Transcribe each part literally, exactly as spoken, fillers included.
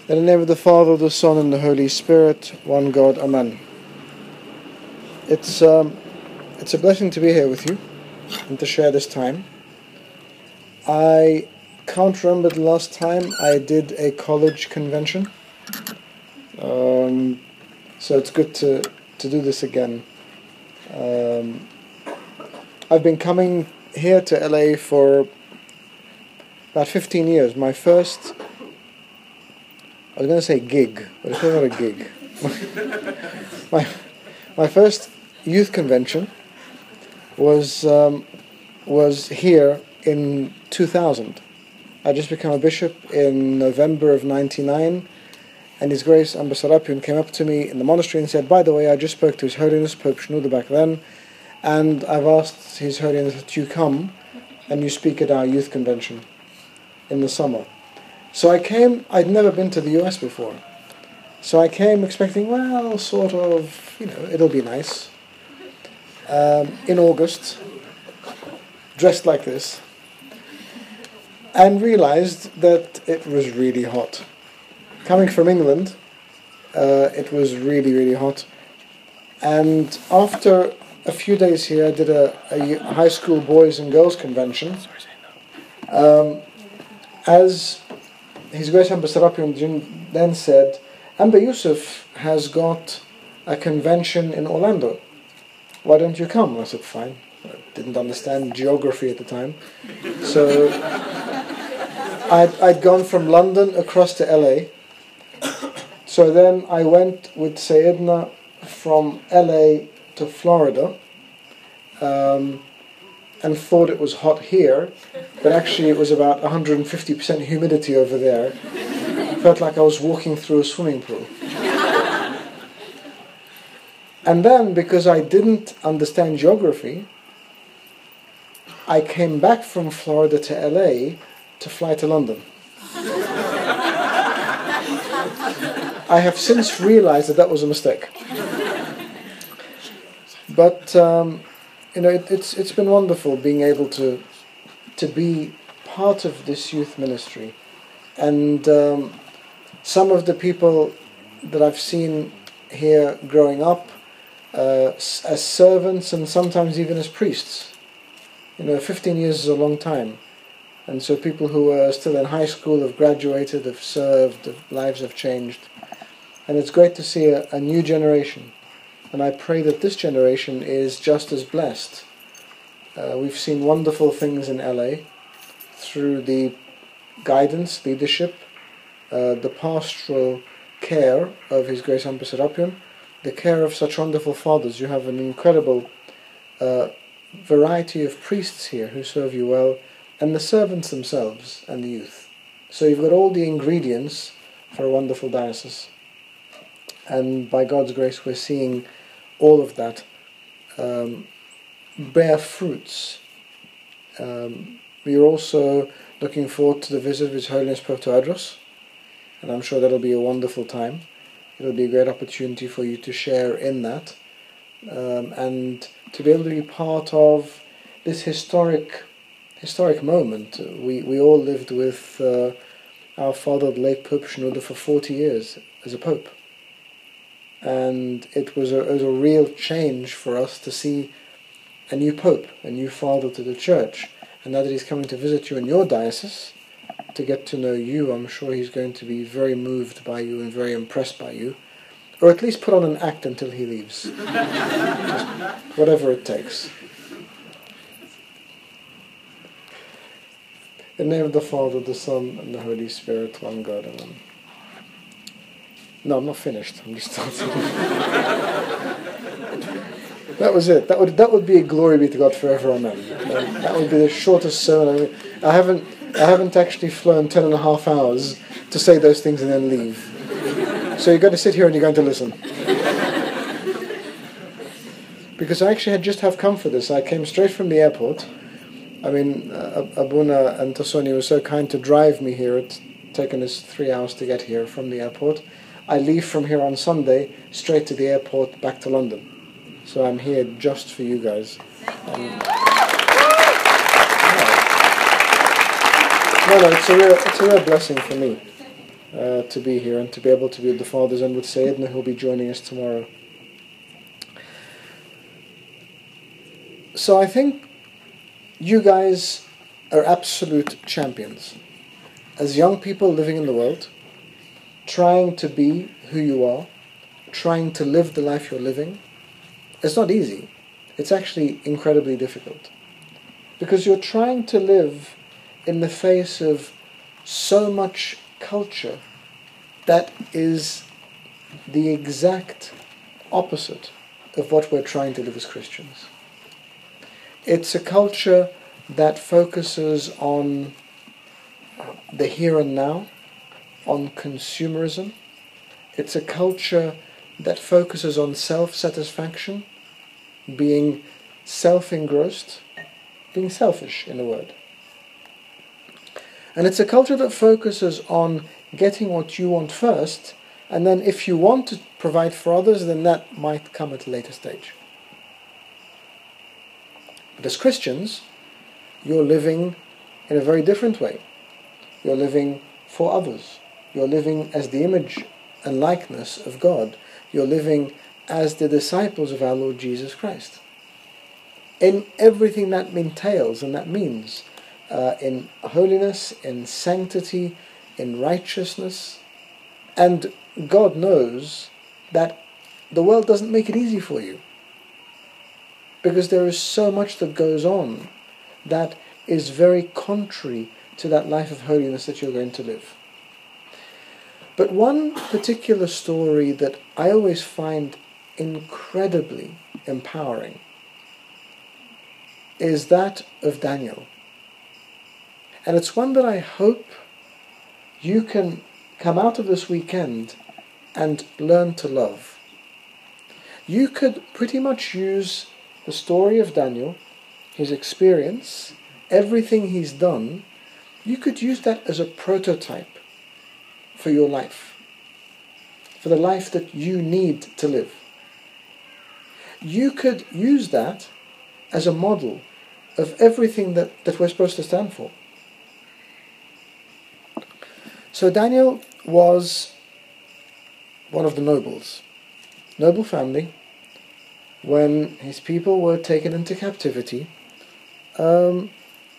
In the name of the Father, the Son, and the Holy Spirit, one God, Amen. It's um, it's a blessing to be here with you and to share this time. I can't remember the last time I did a college convention, um, so it's good to, to do this again. Um, I've been coming here to L A for about fifteen years. My first, I was going to say gig, but it's not a gig. my, my first youth convention was um, was here in two thousand. I just became a bishop in November of ninety-nine, and His Grace Amba Serapion came up to me in the monastery and said, "By the way, I just spoke to His Holiness Pope Shenouda back then, and I've asked His Holiness that you come and you speak at our youth convention in the summer." So I came, I'd never been to the U S before. So I came expecting, well, sort of, you know, it'll be nice. Um, in August, dressed like this, and realized that it was really hot. Coming from England, uh, it was really, really hot. And after a few days here, I did a, a high school boys and girls convention. Um, as His Grace Amba Serapion then said, Amba Yusuf has got a convention in Orlando. Why don't you come? I said, fine. I didn't understand geography at the time. So I'd, I'd gone from London across to L A. So then I went with Sayyidina from L A to Florida, um, and thought it was hot here, but actually it was about one hundred fifty percent humidity over there. Felt like I was walking through a swimming pool. And then, because I didn't understand geography, I came back from Florida to L A to fly to London. I have since realized that that was a mistake. But um, you know, it, it's it's been wonderful being able to to be part of this youth ministry, and um, some of the people that I've seen here growing up uh, as servants and sometimes even as priests. You know, fifteen years is a long time, and so people who are still in high school have graduated, have served, their lives have changed, and it's great to see a, a new generation. And I pray that this generation is just as blessed. Uh, we've seen wonderful things in L A through the guidance, leadership, uh, the pastoral care of His Grace Amba Serapion, the care of such wonderful fathers. You have an incredible uh, variety of priests here who serve you well, and the servants themselves and the youth. So you've got all the ingredients for a wonderful diocese. And by God's grace, we're seeing all of that um, bear fruits. Um, we are also looking forward to the visit of His Holiness Pope Tawadros, and I'm sure that'll be a wonderful time. It'll be a great opportunity for you to share in that, um, and to be able to be part of this historic historic moment. We we all lived with uh, our father, the late Pope Shenouda, for forty years as a pope. And it was, a, it was a real change for us to see a new pope, a new father to the church. And now that he's coming to visit you in your diocese, to get to know you, I'm sure he's going to be very moved by you and very impressed by you. Or at least put on an act until he leaves. Just whatever it takes. In the name of the Father, the Son, and the Holy Spirit, one God, Amen. No, I'm not finished. I'm just starting. That was it. That would that would be a glory be to God forever, Amen. That would be the shortest sermon. I, mean, I haven't I haven't actually flown ten and a half hours to say those things and then leave. So you're going to sit here and you're going to listen. Because I actually had just have come for this. I came straight from the airport. I mean, uh, Abuna and Tasoni were so kind to drive me here. It's taken us three hours to get here from the airport. I leave from here on Sunday, straight to the airport, back to London. So I'm here just for you guys. Thank you. No, no, it's a real, it's a real blessing for me. uh, to be here and to be able to be with the fathers and with Sayyidina, who'll be joining us tomorrow. So I think you guys are absolute champions. As young people living in the world, trying to be who you are, trying to live the life you're living, it's not easy. It's actually incredibly difficult. Because you're trying to live in the face of so much culture that is the exact opposite of what we're trying to live as Christians. It's a culture that focuses on the here and now, on consumerism. It's a culture that focuses on self-satisfaction, being self-engrossed, being selfish, in a word. And it's a culture that focuses on getting what you want first, and then if you want to provide for others, then that might come at a later stage. But as Christians, you're living in a very different way. You're living for others. You're living as the image and likeness of God. You're living as the disciples of our Lord Jesus Christ. In everything that entails and that means, uh, in holiness, in sanctity, in righteousness. And God knows that the world doesn't make it easy for you, because there is so much that goes on that is very contrary to that life of holiness that you're going to live. But one particular story that I always find incredibly empowering is that of Daniel. And it's one that I hope you can come out of this weekend and learn to love. You could pretty much use the story of Daniel, his experience, everything he's done, you could use that as a prototype for your life, for the life that you need to live. You could use that as a model of everything that, that we're supposed to stand for. So Daniel was one of the nobles, noble family. When his people were taken into captivity, um,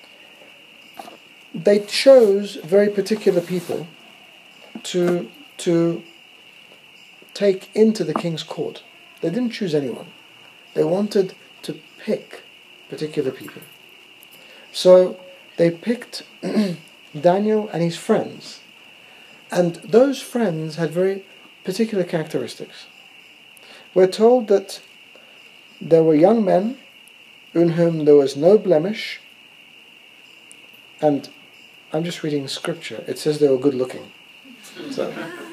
they chose very particular people to to take into the king's court. They didn't choose anyone. They wanted to pick particular people. So they picked Daniel and his friends. And those friends had very particular characteristics. We're told that there were young men in whom there was no blemish, and I'm just reading scripture. It says they were good looking. So,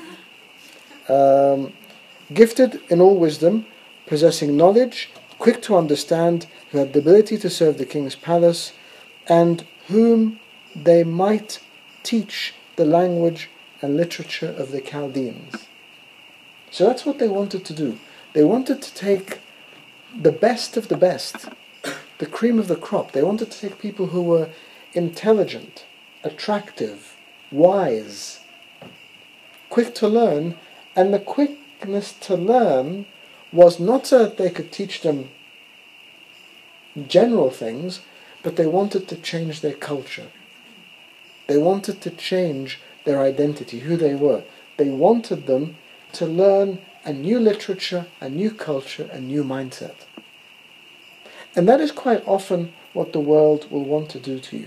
um, gifted in all wisdom, possessing knowledge, quick to understand, who had the ability to serve the king's palace, and whom they might teach the language and literature of the Chaldeans. So that's what they wanted to do. They wanted to take the best of the best, the cream of the crop. They wanted to take people who were intelligent, attractive, wise, quick to learn, and the quickness to learn was not so that they could teach them general things, but they wanted to change their culture. They wanted to change their identity, who they were. They wanted them to learn a new literature, a new culture, a new mindset. And that is quite often what the world will want to do to you.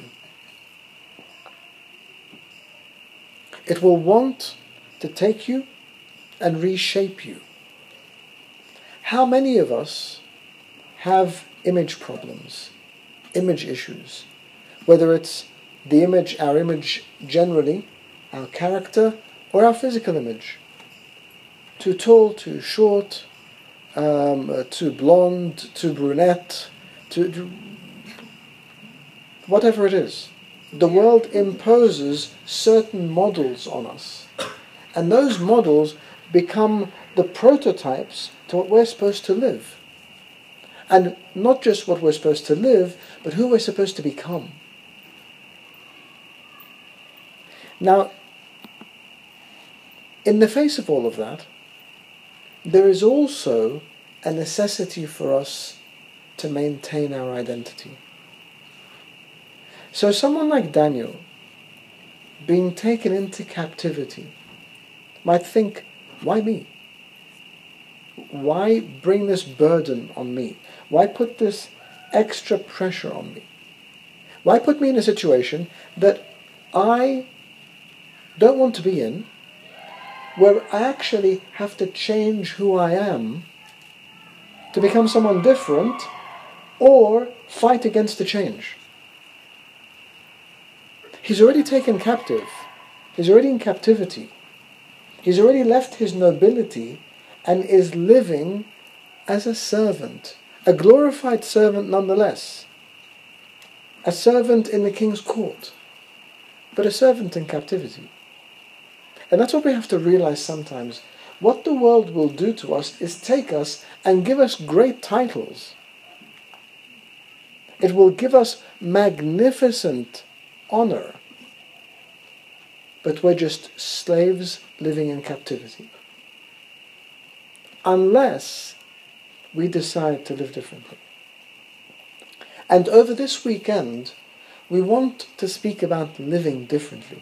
It will want to take you and reshape you. How many of us have image problems, image issues? Whether it's the image, our image generally, our character, or our physical image. Too tall, too short, um, uh, too blonde, too brunette, too, too... whatever it is. The world imposes certain models on us. And those models become the prototypes to what we're supposed to live. And not just what we're supposed to live, but who we're supposed to become. Now, in the face of all of that, there is also a necessity for us to maintain our identity. So someone like Daniel, being taken into captivity, might think, why me? Why bring this burden on me? Why put this extra pressure on me? Why put me in a situation that I don't want to be in, where I actually have to change who I am to become someone different, or fight against the change? He's already taken captive. He's already in captivity. He's already left his nobility and is living as a servant, a glorified servant nonetheless, a servant in the king's court, but a servant in captivity. And that's what we have to realize sometimes. What the world will do to us is take us and give us great titles. It will give us magnificent honor, but we're just slaves living in captivity. Unless we decide to live differently. And over this weekend, we want to speak about living differently.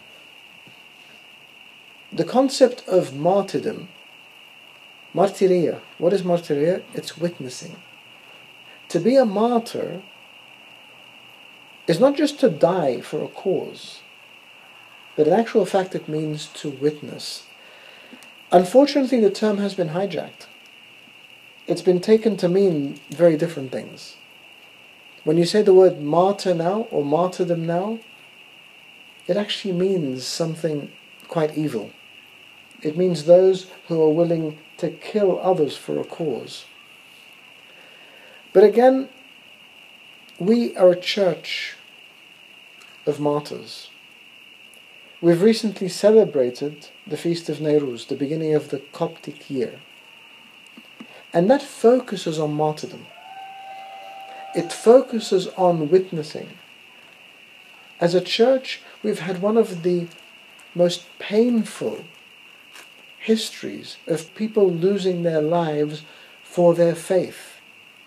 The concept of martyrdom, martyria. What is martyria? It's witnessing. To be a martyr is not just to die for a cause, but in actual fact it means to witness. Unfortunately, the term has been hijacked. It's been taken to mean very different things. When you say the word martyr now, or martyrdom now, it actually means something quite evil. It means those who are willing to kill others for a cause. But again, we are a church of martyrs. We've recently celebrated the Feast of Nowruz, the beginning of the Coptic year. And that focuses on martyrdom. It focuses on witnessing. As a church, we've had one of the most painful histories of people losing their lives for their faith.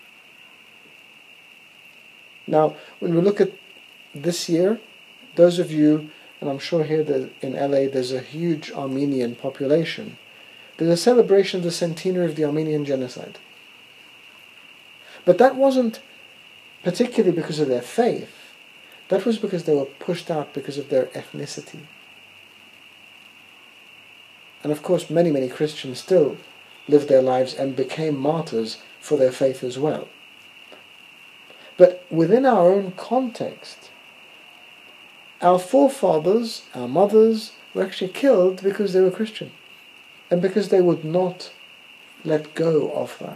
Now, when we look at this year, those of you, and I'm sure here that in L A there's a huge Armenian population, there's a celebration of the centenary of the Armenian genocide. But that wasn't particularly because of their faith. That was because they were pushed out because of their ethnicity. And of course, many, many Christians still lived their lives and became martyrs for their faith as well. But within our own context, our forefathers, our mothers, were actually killed because they were Christian and because they would not let go of that.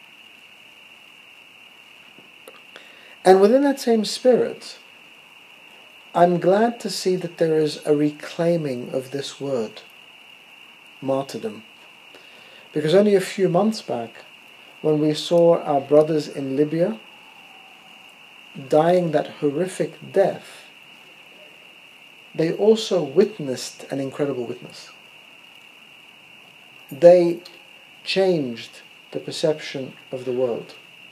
And within that same spirit, I'm glad to see that there is a reclaiming of this word, martyrdom. Because only a few months back, when we saw our brothers in Libya dying that horrific death, they also witnessed an incredible witness. They changed the perception of the world.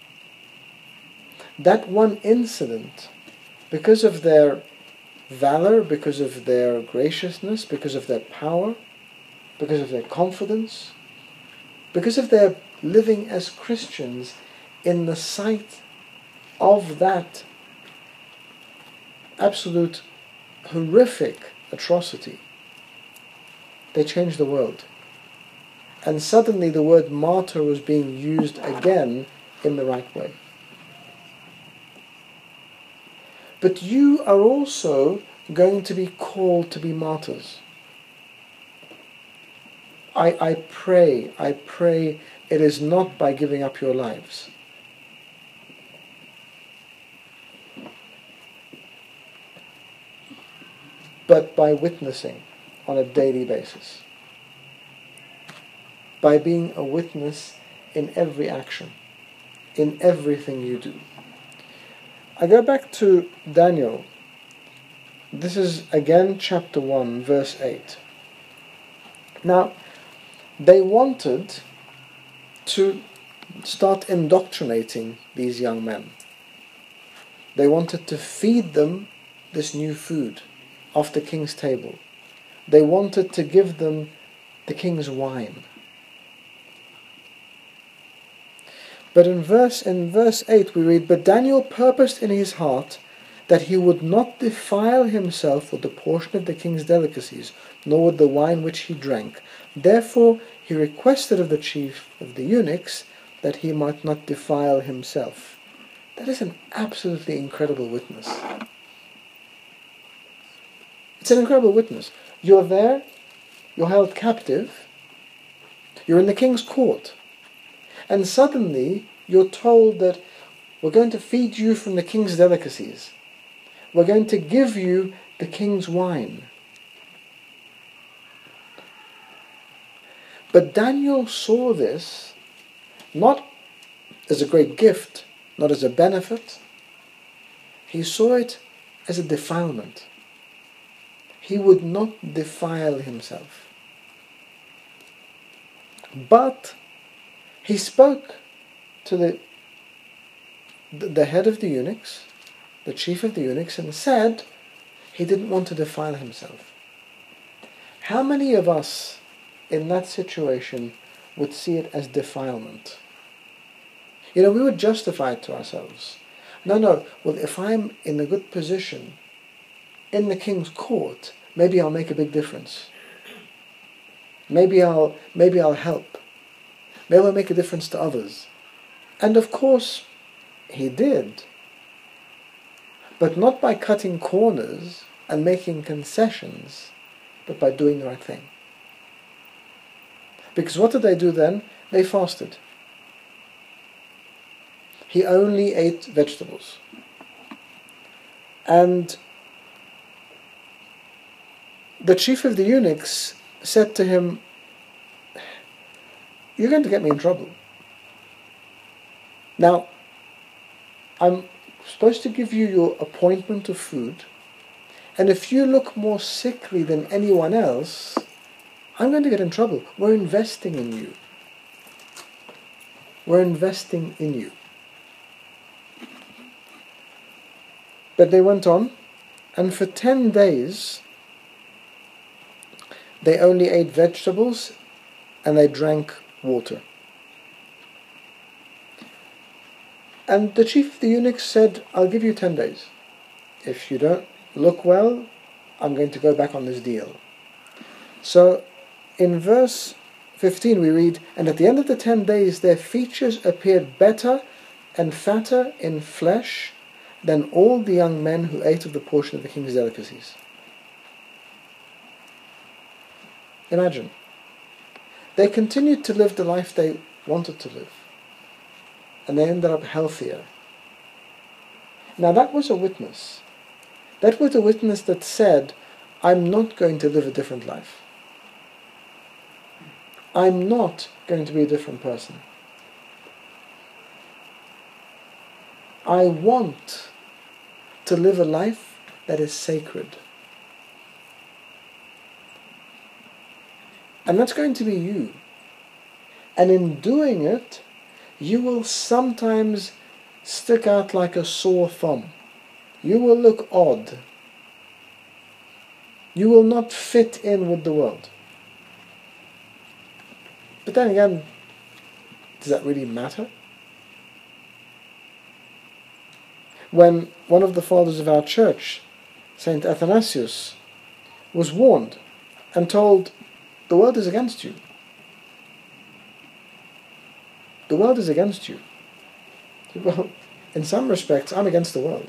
That one incident, because of their valor, because of their graciousness, because of their power, because of their confidence, because of their living as Christians in the sight of that absolute horrific atrocity, they changed the world. And suddenly the word martyr was being used again in the right way. But you are also going to be called to be martyrs. I, I pray, I pray it is not by giving up your lives. But by witnessing on a daily basis. By being a witness in every action, in everything you do. I go back to Daniel. This is again chapter one, verse eight. Now, they wanted to start indoctrinating these young men. They wanted to feed them this new food off the king's table. They wanted to give them the king's wine. But in verse in verse eight we read, "But Daniel purposed in his heart that he would not defile himself with the portion of the king's delicacies, nor with the wine which he drank. Therefore he requested of the chief of the eunuchs that he might not defile himself." That is an absolutely incredible witness. It's an incredible witness. You're there, you're held captive, you're in the king's court, and suddenly you're told that we're going to feed you from the king's delicacies. We're going to give you the king's wine. But Daniel saw this not as a great gift, not as a benefit. He saw it as a defilement. He would not defile himself. But he spoke to the, the head of the eunuchs, the chief of the eunuchs, and said he didn't want to defile himself. How many of us in that situation would see it as defilement? You know, we would justify it to ourselves. No, no, well, if I'm in a good position in the king's court, maybe I'll make a big difference. Maybe I'll, maybe I'll help. Maybe I'll make a difference to others. And of course, he did. But not by cutting corners and making concessions, but by doing the right thing. Because what did they do then? They fasted. He only ate vegetables. And the chief of the eunuchs said to him, "You're going to get me in trouble. Now, I'm supposed to give you your appointment of food, and if you look more sickly than anyone else, I'm going to get in trouble. We're investing in you. We're investing in you." But they went on, and for ten days they only ate vegetables and they drank water. And the chief of the eunuchs said, "I'll give you ten days. If you don't look well, I'm going to go back on this deal." So in verse fifteen we read, "And at the end of the ten days their features appeared better and fatter in flesh than all the young men who ate of the portion of the king's delicacies." Imagine. They continued to live the life they wanted to live. And they ended up healthier. Now that was a witness. That was a witness that said, I'm not going to live a different life. I'm not going to be a different person. I want to live a life that is sacred. And that's going to be you. And in doing it, you will sometimes stick out like a sore thumb. You will look odd. You will not fit in with the world. But then again, does that really matter? When one of the fathers of our church, Saint Athanasius, was warned and told, the world is against you. The world is against you. Well, in some respects, I'm against the world.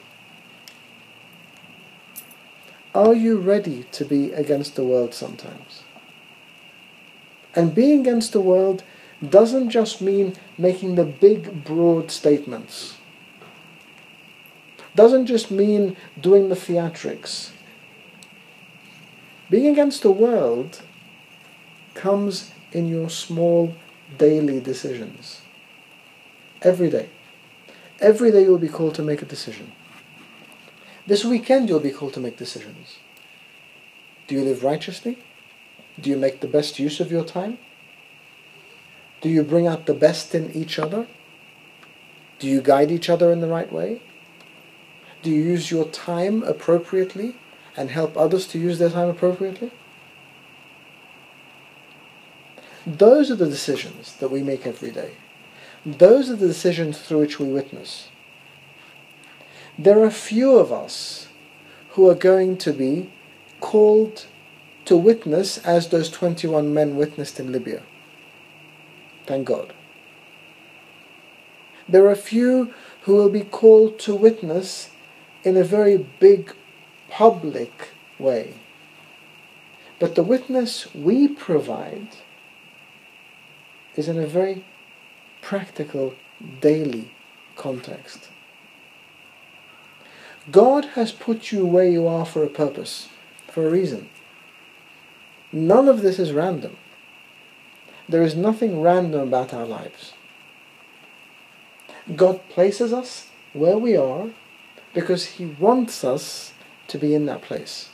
Are you ready to be against the world sometimes? And being against the world doesn't just mean making the big, broad statements. Doesn't just mean doing the theatrics. Being against the world comes in your small daily decisions. Every day. Every day you'll be called to make a decision. This weekend you'll be called to make decisions. Do you live righteously? Do you make the best use of your time? Do you bring out the best in each other? Do you guide each other in the right way? Do you use your time appropriately and help others to use their time appropriately? Those are the decisions that we make every day. Those are the decisions through which we witness. There are few of us who are going to be called to witness as those twenty-one men witnessed in Libya. Thank God. There are few who will be called to witness in a very big public way. But the witness we provide is in a very practical, daily context. God has put you where you are for a purpose, for a reason. None of this is random. There is nothing random about our lives. God places us where we are because He wants us to be in that place.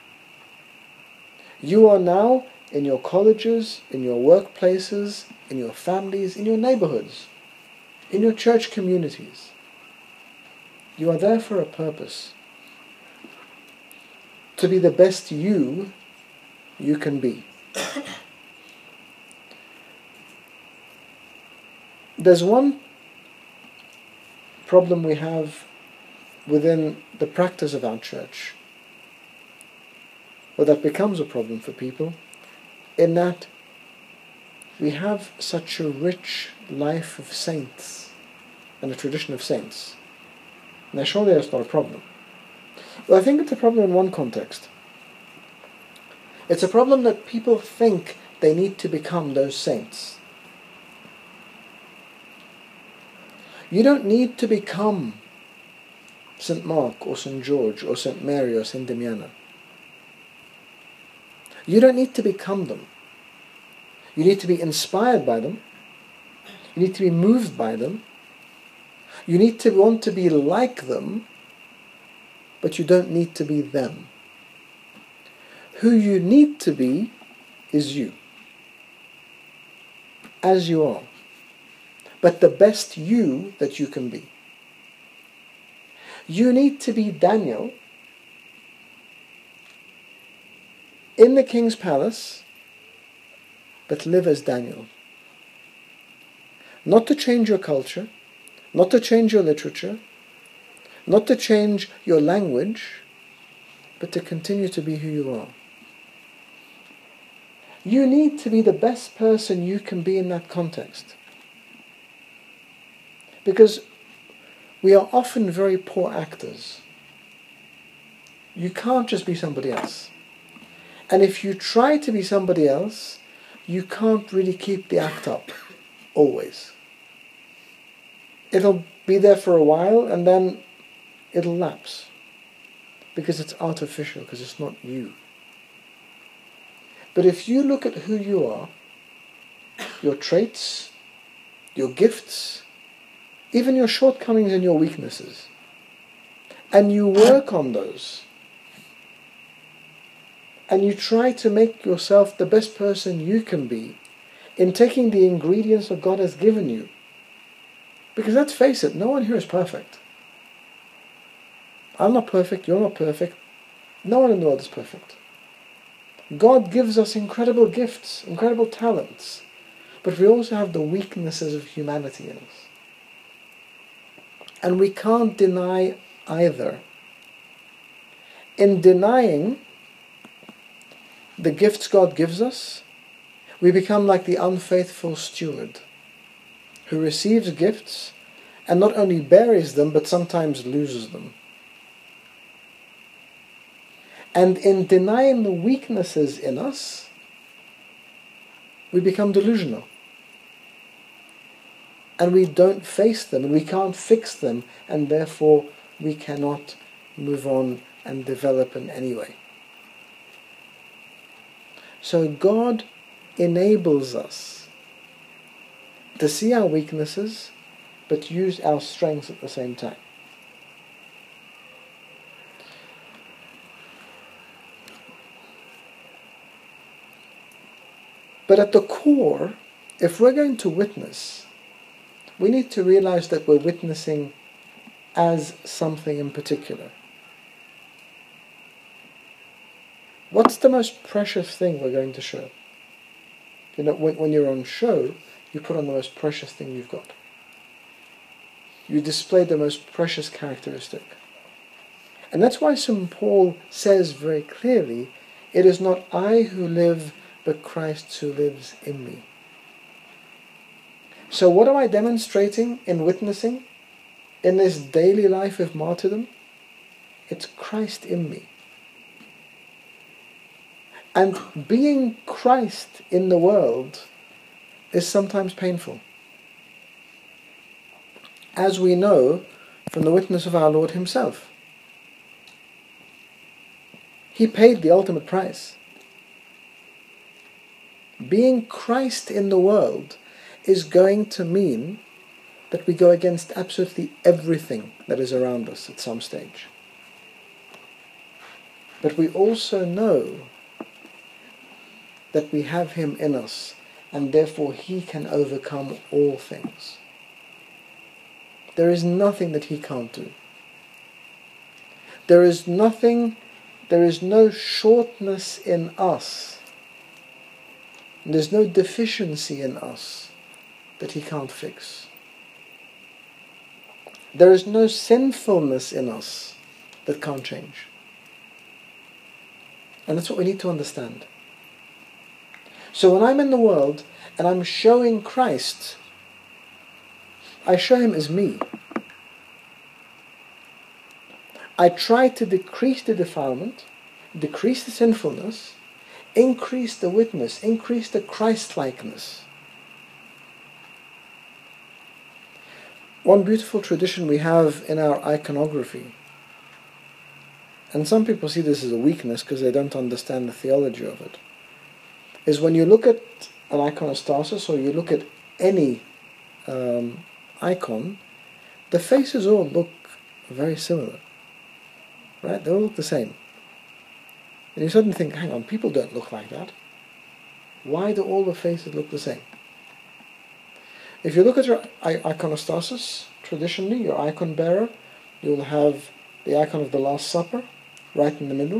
You are now in your colleges, in your workplaces, in your families, in your neighborhoods, in your church communities. You are there for a purpose. To be the best you you can be. There's one problem we have within the practice of our church, or that becomes a problem for people, in that we have such a rich life of saints and a tradition of saints. Now surely that's not a problem. Well, I think it's a problem in one context. It's a problem that people think they need to become those saints. You don't need to become Saint Mark or Saint George or Saint Mary or Saint Damiana. You don't need to become them. You need to be inspired by them. You need to be moved by them. You need to want to be like them, but you don't need to be them. Who you need to be is you, as you are, but the best you that you can be. You need to be Daniel in the king's palace, but live as Daniel. Not to change your culture, not to change your literature, not to change your language, but to continue to be who you are. You need to be the best person you can be in that context. Because we are often very poor actors. You can't just be somebody else. And if you try to be somebody else, you can't really keep the act up, always. It'll be there for a while and then it'll lapse. Because it's artificial, because it's not you. But if you look at who you are, your traits, your gifts, even your shortcomings and your weaknesses, and you work on those, and you try to make yourself the best person you can be in taking the ingredients that God has given you. Because let's face it, no one here is perfect. I'm not perfect, you're not perfect, no one in the world is perfect. God gives us incredible gifts, incredible talents, but we also have the weaknesses of humanity in us. And we can't deny either. In denying the gifts God gives us, we become like the unfaithful steward who receives gifts and not only buries them, but sometimes loses them. And in denying the weaknesses in us, we become delusional. And we don't face them, and we can't fix them, and therefore we cannot move on and develop in any way. So God enables us to see our weaknesses, but use our strengths at the same time. But at the core if we're going to witness, we need to realize that we're witnessing as something in particular. What's the most precious thing we're going to show? You know, when, when you're on show, you put on the most precious thing you've got. You display the most precious characteristic. And that's why Saint Paul says very clearly, it is not I who live, but Christ who lives in me. So what am I demonstrating in witnessing, in this daily life of martyrdom? It's Christ in me. And being Christ in the world is sometimes painful. As we know from the witness of our Lord himself. He paid the ultimate price. Being Christ in the world is going to mean that we go against absolutely everything that is around us at some stage. But we also know that we have him in us, and therefore he can overcome all things. There is nothing that he can't do. There is nothing, there is no shortness in us. There's no deficiency in us that he can't fix. There is no sinfulness in us that can't change. And that's what we need to understand. So when I'm in the world and I'm showing Christ, I show him as me. I try to decrease the defilement, decrease the sinfulness, increase the witness, increase the Christ-likeness. One beautiful tradition we have in our iconography, and some people see this as a weakness because they don't understand the theology of it, is when you look at an iconostasis or you look at any um, icon, the faces all look very similar. Right? They all look the same. And you suddenly think, hang on, people don't look like that. Why do all the faces look the same? If you look at your iconostasis, traditionally, your icon bearer, you'll have the icon of the Last Supper right in the middle.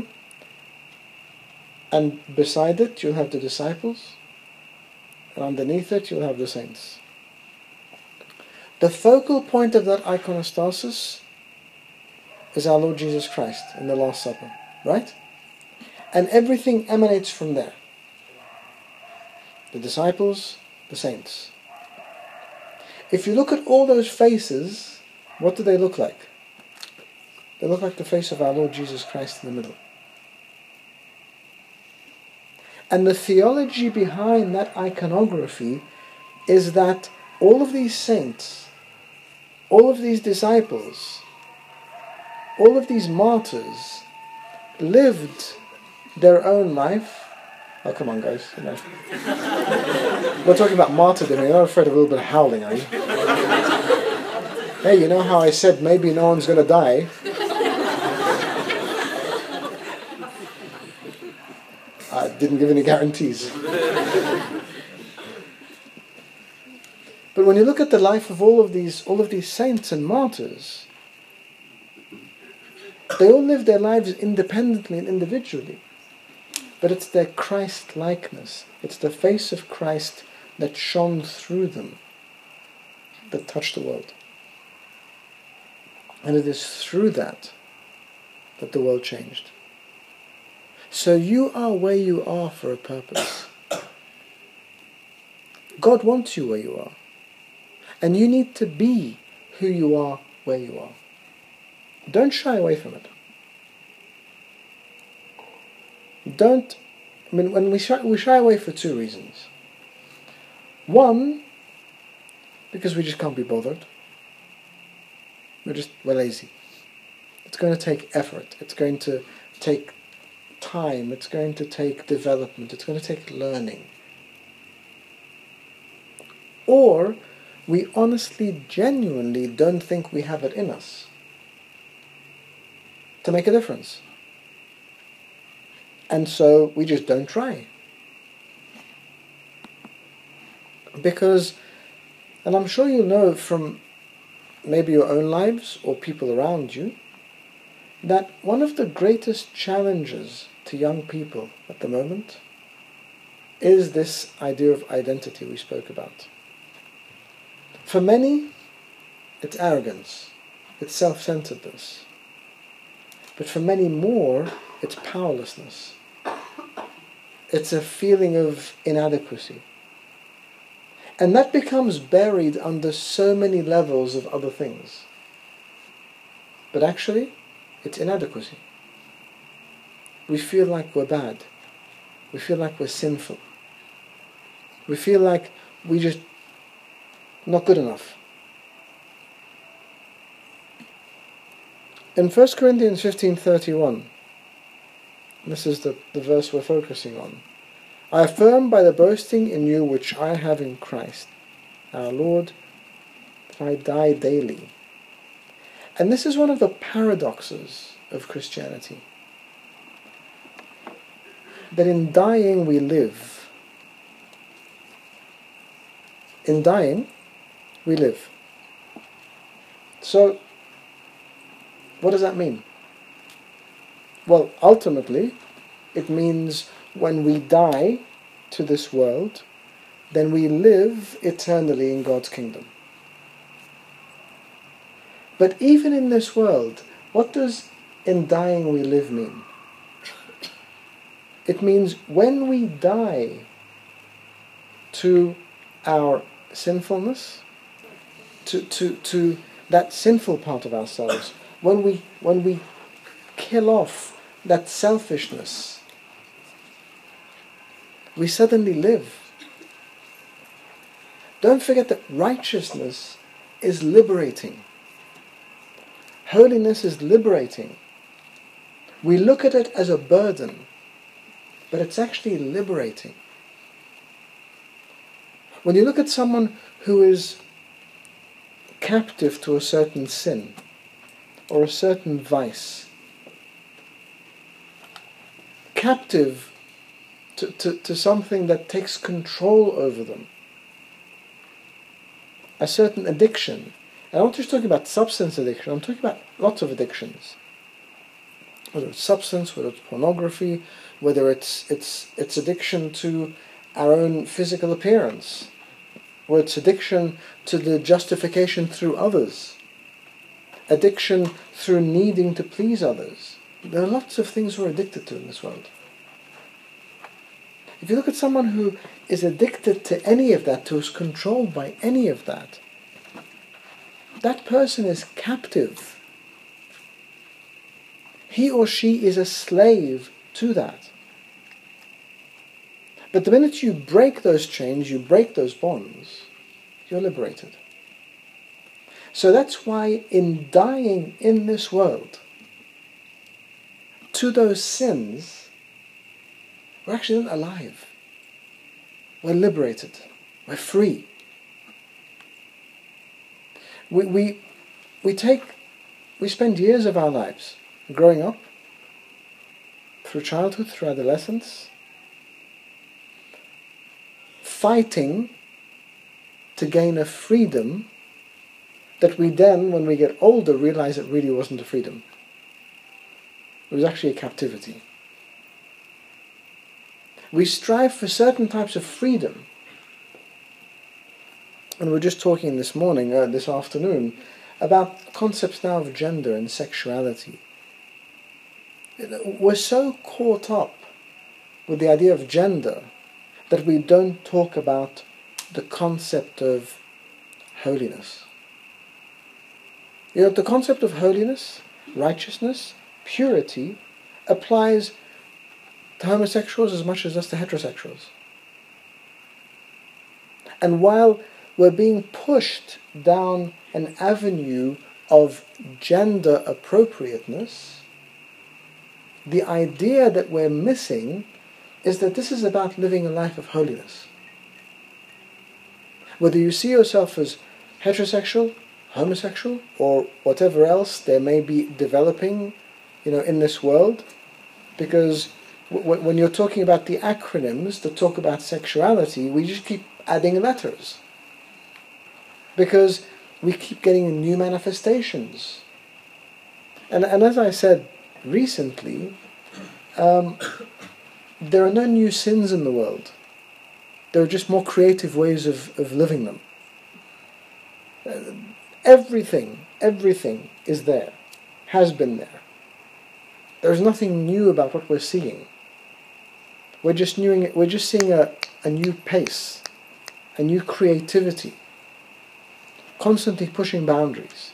And beside it, you'll have the disciples. And underneath it, you'll have the saints. The focal point of that iconostasis is our Lord Jesus Christ in the Last Supper, right? And everything emanates from there. The disciples, the saints. If you look at all those faces, what do they look like? They look like the face of our Lord Jesus Christ in the middle. And the theology behind that iconography is that all of these saints, all of these disciples, all of these martyrs lived their own life. Oh, come on, guys. You know. We're talking about martyrdom. You're not afraid of a little bit of howling, are you? Hey, you know how I said maybe no one's going to die? I didn't give any guarantees. But when you look at the life of all of these, all of these saints and martyrs, they all live their lives independently and individually. But it's their Christ-likeness. It's the face of Christ that shone through them that touched the world. And it is through that that the world changed. So you are where you are for a purpose. God wants you where you are. And you need to be who you are where you are. Don't shy away from it. Don't, I mean, when we shy, we shy away for two reasons. One, because we just can't be bothered. We're just, we're lazy. It's going to take effort. It's going to take time. It's going to take development. It's going to take learning. Or we honestly, genuinely don't think we have it in us to make a difference. And so we just don't try. Because, and I'm sure you know from maybe your own lives or people around you, that one of the greatest challenges to young people at the moment is this idea of identity we spoke about. For many, it's arrogance, it's self-centeredness. But for many more, it's powerlessness. It's a feeling of inadequacy. And that becomes buried under so many levels of other things. But actually, it's inadequacy. We feel like we're bad. We feel like we're sinful. We feel like we just not good enough. In First Corinthians fifteen thirty-one, this is the, the verse we're focusing on. I affirm by the boasting in you which I have in Christ, our Lord, that I die daily. And this is one of the paradoxes of Christianity. That in dying we live. In dying, we live. So, what does that mean? Well, ultimately, it means when we die to this world, then we live eternally in God's kingdom. But even in this world, what does in dying we live mean? It means when we die to our sinfulness, to, to, to that sinful part of ourselves, when we, when we kill off that selfishness, we suddenly live. Don't forget that righteousness is liberating. Holiness is liberating. We look at it as a burden, but it's actually liberating. When you look at someone who is captive to a certain sin or a certain vice, captive to, to, to something that takes control over them, a certain addiction. And I'm not just talking about substance addiction, I'm talking about lots of addictions. Whether it's substance, whether it's pornography, whether it's it's it's addiction to our own physical appearance, or it's addiction to the justification through others, addiction through needing to please others. There are lots of things we're addicted to in this world. If you look at someone who is addicted to any of that, who is controlled by any of that, that person is captive. He or she is a slave to that. But the minute you break those chains, you break those bonds, you're liberated. So that's why in dying in this world to those sins, we're actually not alive. We're liberated. We're free. We, we, we take, we spend years of our lives growing up, through childhood, through adolescence, fighting to gain a freedom that we then, when we get older, realize it really wasn't a freedom. It was actually a captivity. We strive for certain types of freedom. And we were just talking this morning, uh, this afternoon, about concepts now of gender and sexuality. We're so caught up with the idea of gender that we don't talk about the concept of holiness. You know, the concept of holiness, righteousness, purity applies to homosexuals as much as does to heterosexuals. And while we're being pushed down an avenue of gender appropriateness, the idea that we're missing is that this is about living a life of holiness. Whether you see yourself as heterosexual, homosexual, or whatever else there may be developing, you know, in this world, because w- when you're talking about the acronyms that talk about sexuality, we just keep adding letters. Because we keep getting new manifestations. And, and as I said recently, um, there are no new sins in the world. There are just more creative ways of, of living them. Uh, everything, everything is there, has been there. There's nothing new about what we're seeing. We're just, new, we're just seeing a, a new pace, a new creativity, constantly pushing boundaries.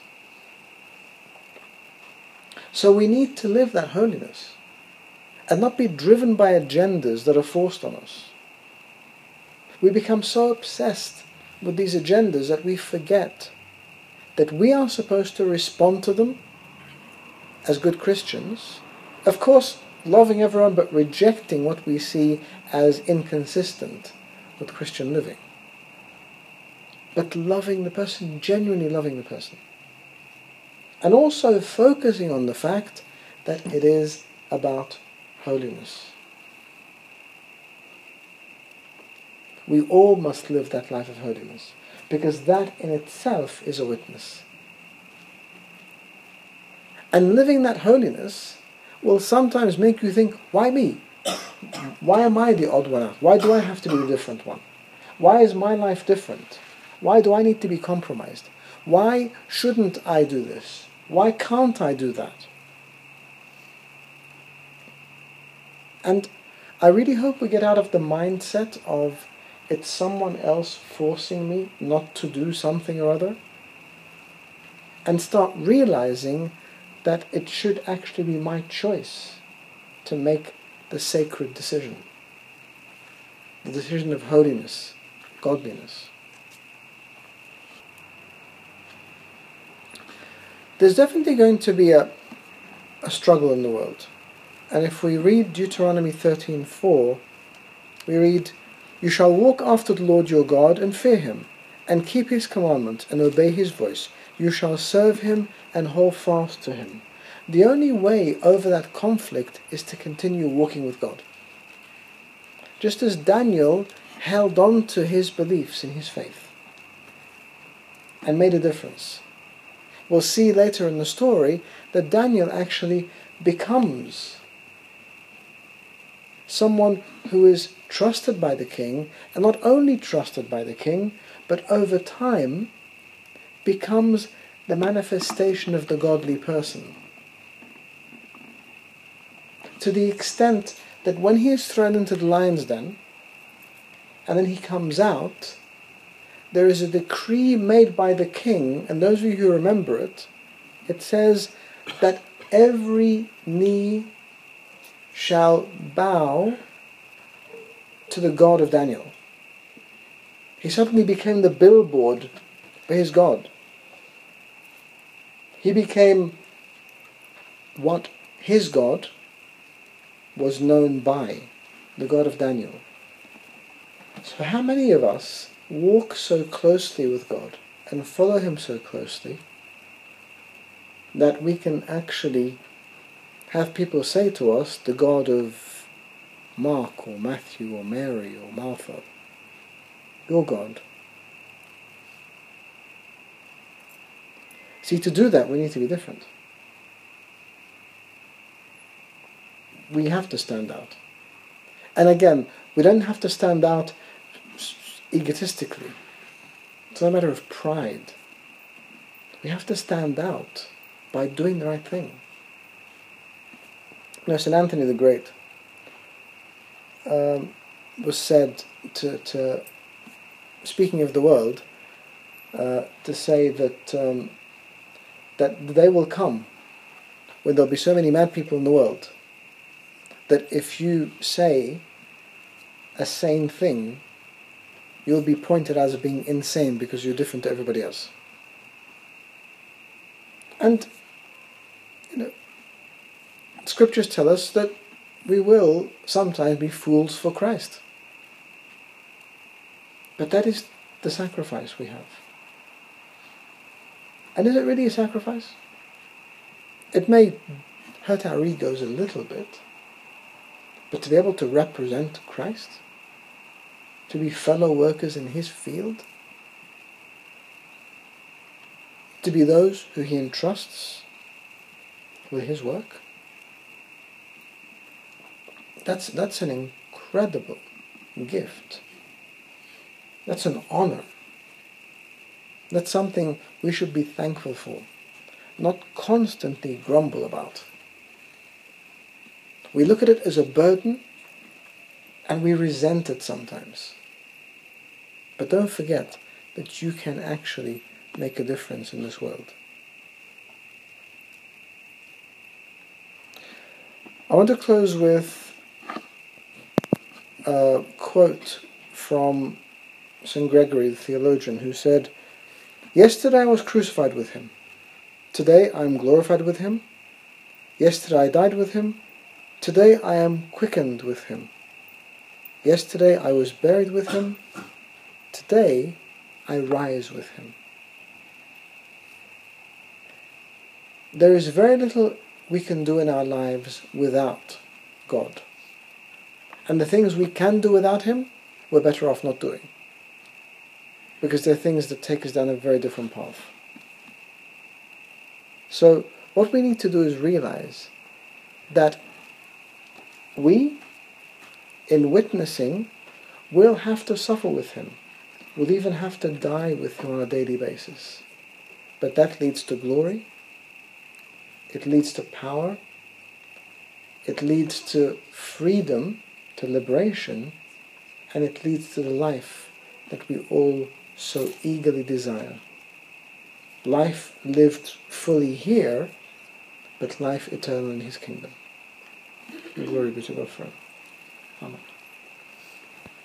So we need to live that holiness and not be driven by agendas that are forced on us. We become so obsessed with these agendas that we forget that we are supposed to respond to them as good Christians, of course loving everyone but rejecting what we see as inconsistent with Christian living. But loving the person, genuinely loving the person. And also focusing on the fact that it is about holiness. We all must live that life of holiness, because that in itself is a witness. And living that holiness will sometimes make you think, why me? Why am I the odd one out? Why do I have to be the different one? Why is my life different? Why do I need to be compromised? Why shouldn't I do this? Why can't I do that? And I really hope we get out of the mindset of it's someone else forcing me not to do something or other, and start realizing that it should actually be my choice to make the sacred decision, the decision of holiness, godliness. There's definitely going to be a, a struggle in the world. And if we read Deuteronomy thirteen four, we read, "You shall walk after the Lord your God and fear him, and keep his commandment and obey his voice. You shall serve him and hold fast to him." The only way over that conflict is to continue walking with God. Just as Daniel held on to his beliefs in his faith and made a difference. We'll see later in the story that Daniel actually becomes someone who is trusted by the king, and not only trusted by the king, but over time becomes the manifestation of the godly person. To the extent that when he is thrown into the lion's den, and then he comes out, there is a decree made by the king, and those of you who remember it, it says that every knee shall bow to the God of Daniel. He suddenly became the billboard for his God. He became what his God was known by, the God of Daniel. So how many of us walk so closely with God and follow him so closely that we can actually have people say to us, the God of Mark or Matthew or Mary or Martha, your God? See, to do that we need to be different. We have to stand out. And again, we don't have to stand out egotistically. It's not a matter of pride. We have to stand out by doing the right thing. You know, Saint Anthony the Great um, was said to, to, speaking of the world, uh, to say that um, that the day will come when there'll be so many mad people in the world that if you say a sane thing, you'll be pointed as being insane because you're different to everybody else. And, you know, scriptures tell us that we will sometimes be fools for Christ. But that is the sacrifice we have. And is it really a sacrifice? It may hurt our egos a little bit, but to be able to represent Christ, to be fellow workers in His field, to be those who He entrusts with His work. That's, that's an incredible gift. That's an honor. That's something we should be thankful for, not constantly grumble about. We look at it as a burden and we resent it sometimes. But don't forget that you can actually make a difference in this world. I want to close with a quote from Saint Gregory the theologian, who said, "Yesterday I was crucified with Him. Today I am glorified with Him. Yesterday I died with Him. Today I am quickened with Him. Yesterday I was buried with Him. Today I rise with Him." There is very little we can do in our lives without God. And the things we can do without Him, we're better off not doing. Because they're things that take us down a very different path. So what we need to do is realize that we, in witnessing, will have to suffer with Him. We'll even have to die with Him on a daily basis. But that leads to glory. It leads to power. It leads to freedom, to liberation, and it leads to the life that we all so eagerly desire. Life lived fully here, but life eternal in His kingdom. Glory be to God forever. Amen.